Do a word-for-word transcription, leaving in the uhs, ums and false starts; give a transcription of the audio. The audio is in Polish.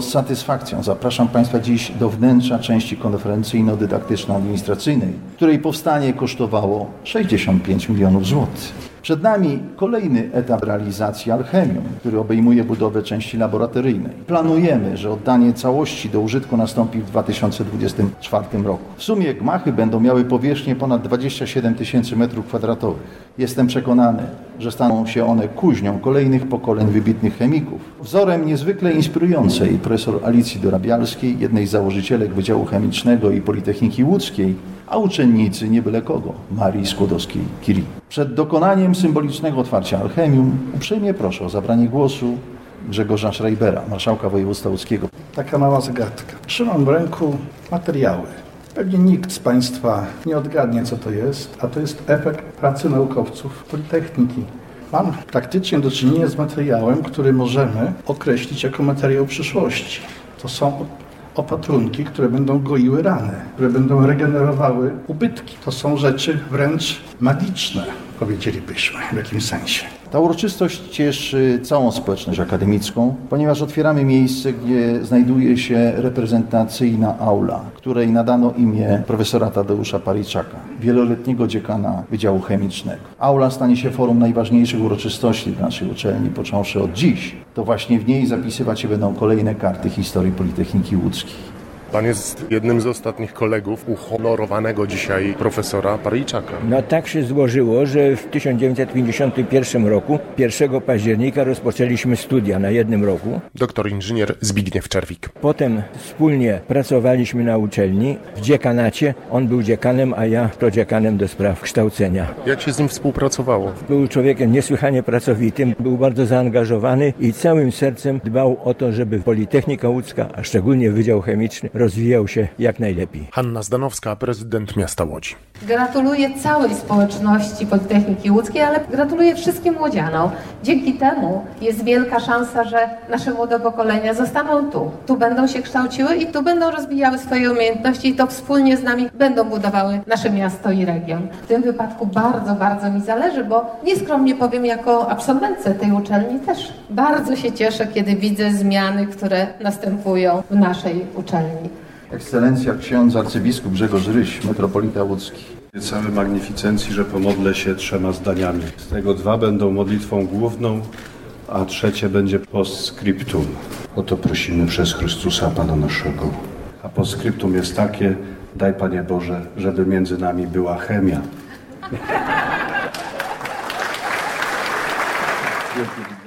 z satysfakcją zapraszam Państwa dziś do wnętrza części konferencyjno-dydaktyczno-administracyjnej, której powstanie kosztowało sześćdziesiąt pięć milionów złotych. Przed nami kolejny etap realizacji Alchemium, który obejmuje budowę części laboratoryjnej. Planujemy, że oddanie całości do użytku nastąpi w dwa tysiące dwudziestym czwartym roku. W sumie gmachy będą miały powierzchnię ponad dwadzieścia siedem tysięcy metrów kwadratowych. Jestem przekonany, że staną się one kuźnią kolejnych pokoleń wybitnych chemików. Wzorem niezwykle inspirującej profesor Alicji Dorabialskiej, jednej z założycielek Wydziału Chemicznego i Politechniki Łódzkiej, a uczennicy nie byle kogo, Marii Skłodowskiej-Curie. Przed dokonaniem symbolicznego otwarcia Alchemium uprzejmie proszę o zabranie głosu Grzegorza Schreibera, marszałka województwa łódzkiego. Taka mała zagadka. Trzymam w ręku materiały. Pewnie nikt z Państwa nie odgadnie, co to jest, a to jest efekt pracy naukowców Politechniki. Mam praktycznie do czynienia z materiałem, który możemy określić jako materiał przyszłości. To są opatrunki, które będą goiły rany, które będą regenerowały ubytki. To są rzeczy wręcz magiczne, powiedzielibyśmy w jakimś sensie. Ta uroczystość cieszy całą społeczność akademicką, ponieważ otwieramy miejsce, gdzie znajduje się reprezentacyjna aula, której nadano imię profesora Tadeusza Paryjczaka, wieloletniego dziekana Wydziału Chemicznego. Aula stanie się forum najważniejszych uroczystości w naszej uczelni, począwszy od dziś. To właśnie w niej zapisywać się będą kolejne karty historii Politechniki Łódzkiej. Pan jest jednym z ostatnich kolegów uhonorowanego dzisiaj profesora Paryjczaka. No tak się złożyło, że w tysiąc dziewięćset pięćdziesiątym pierwszym roku, pierwszego października rozpoczęliśmy studia na jednym roku. Doktor inżynier Zbigniew Czerwik. Potem wspólnie pracowaliśmy na uczelni w dziekanacie. On był dziekanem, a ja prodziekanem do spraw kształcenia. Jak się z nim współpracowało? Był człowiekiem niesłychanie pracowitym, był bardzo zaangażowany i całym sercem dbał o to, żeby Politechnika Łódzka, a szczególnie Wydział Chemiczny, rozwijał się jak najlepiej. Hanna Zdanowska, prezydent miasta Łodzi. Gratuluję całej społeczności Politechniki Łódzkiej, ale gratuluję wszystkim łodzianom. Dzięki temu jest wielka szansa, że nasze młode pokolenia zostaną tu. Tu będą się kształciły i tu będą rozwijały swoje umiejętności i to wspólnie z nami będą budowały nasze miasto i region. W tym wypadku bardzo, bardzo mi zależy, bo nieskromnie powiem, jako absolwentce tej uczelni też bardzo się cieszę, kiedy widzę zmiany, które następują w naszej uczelni. Ekscelencja ksiądz arcybiskup Grzegorz Ryś, metropolita łódzki. Całej magnificencji, że pomodlę się trzema zdaniami. Z tego dwa będą modlitwą główną, a trzecie będzie postscriptum. O to prosimy przez Chrystusa Pana naszego. A postscriptum jest takie: daj Panie Boże, żeby między nami była chemia.